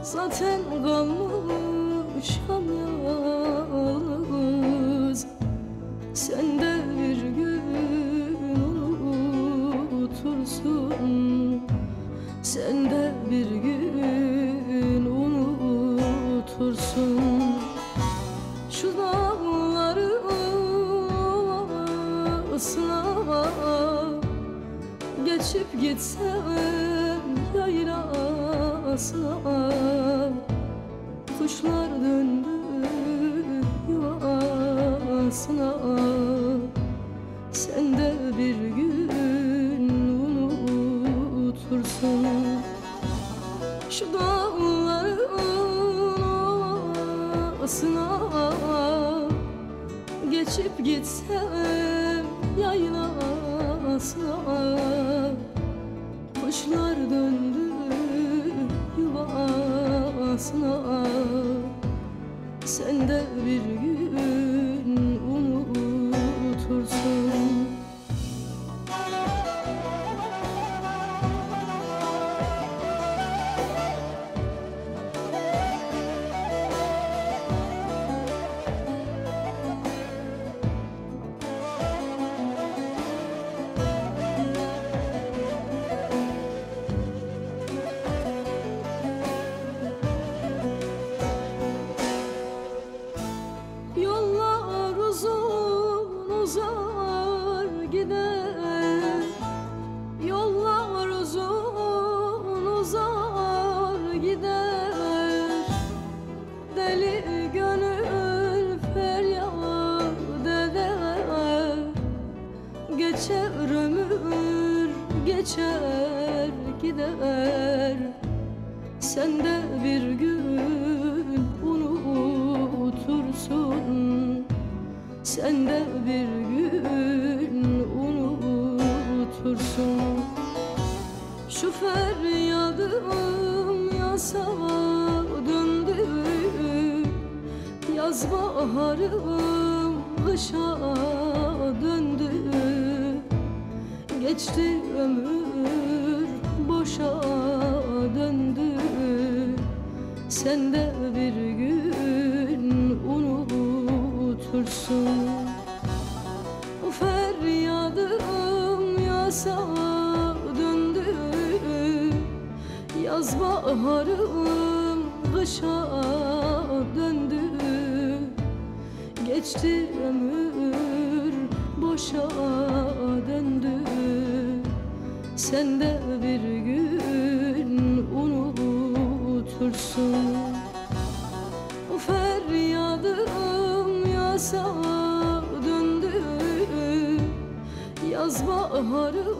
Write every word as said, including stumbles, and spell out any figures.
Zaten kalmışam yalnız. Sen de bir gün unutursun, sen de bir gün unutursun. Şu dağları ıslah, geçip gitsem yaylasına. Kuşlar döndü yuvasına, sen de bir gün unutursun. Şu dağların ovasına geçip gitsem yaylasına. Kuşlar döndü yuvasına, sen de bir gün unutursun. Yollar uzun uzar gider, yollar uzun uzar gider. Deli gönül feryat eder, geçer ömür geçer gider. Sen de bir gün unutursun, sen de bir gün unutursun. Şu feryadım yasa döndü, yaz baharım kışa döndü. Geçti ömür boşa döndü, sen de bir gün unutursun. O feryadım yasa döndü, yaz baharım kışa döndü. Geçti ömür boşa döndü, sen de bir gün unutursun. O feryadım yasa döndü, yaz baharım